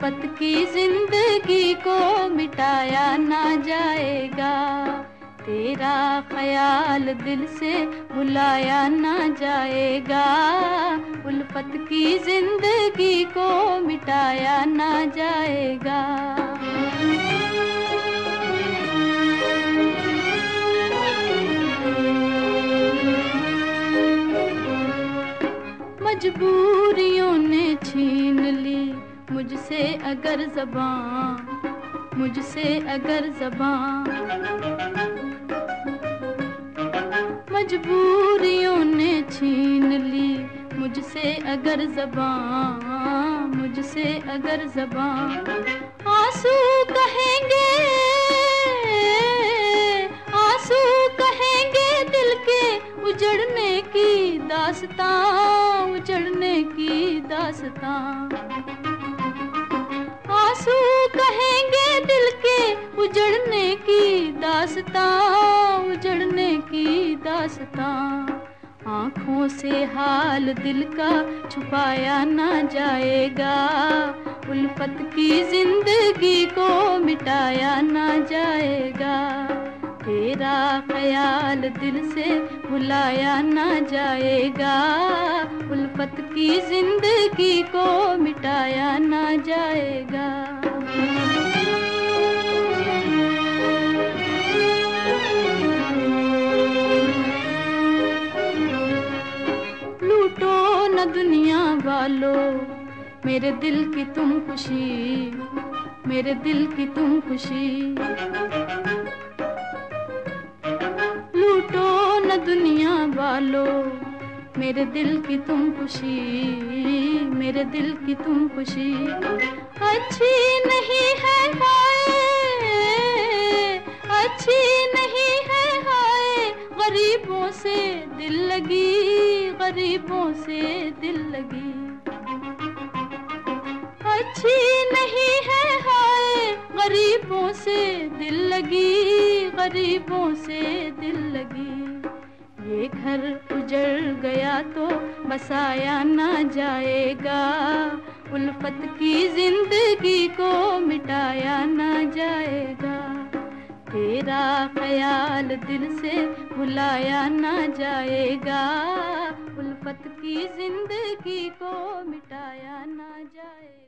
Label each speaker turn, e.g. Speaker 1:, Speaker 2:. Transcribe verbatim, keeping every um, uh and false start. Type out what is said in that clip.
Speaker 1: उल्फत की जिंदगी को मिटाया ना जाएगा, तेरा ख्याल दिल से भुलाया ना जाएगा, उल्फत की जिंदगी को मिटाया ना जाएगा। मजबूरियों ने छीन ली मुझसे अगर ज़बां, मुझसे अगर ज़बां, मजबूरियों ने छीन ली मुझसे अगर ज़बां, मुझसे अगर ज़बां। आंसू कहेंगे, आंसू कहेंगे दिल के उजड़ने की दास्तां, उजड़ने की दास्तां। आंसू कहेंगे दिल के उजड़ने की दास्तां, उजड़ने की दास्तां। आँखों से हाल दिल का छुपाया ना जाएगा, उल्फत की जिंदगी को मिटाया ना जाएगा, तेरा ख्याल दिल से भुलाया ना जाएगा, उल्फत की जिंदगी को मिटाया ना जाएगा। लूटो न दुनिया वालों मेरे दिल की तुम खुशी, मेरे दिल की तुम खुशी। लूटो न दुनिया वालों मेरे दिल की तुम खुशी, मेरे दिल की तुम खुशी। अच्छी नहीं है हाय, अच्छी नहीं है हाय, गरीबों से दिल लगी, गरीबों से दिल लगी। अच्छी नहीं है हाय, गरीबों से दिल लगी, गरीबों से दिल लगी। ये घर उजड़ गया तो बसाया ना जाएगा, उल्फत की जिंदगी को मिटाया ना जाएगा, तेरा ख्याल दिल से भुलाया ना जाएगा, उल्फत की जिंदगी को मिटाया ना जाएगा।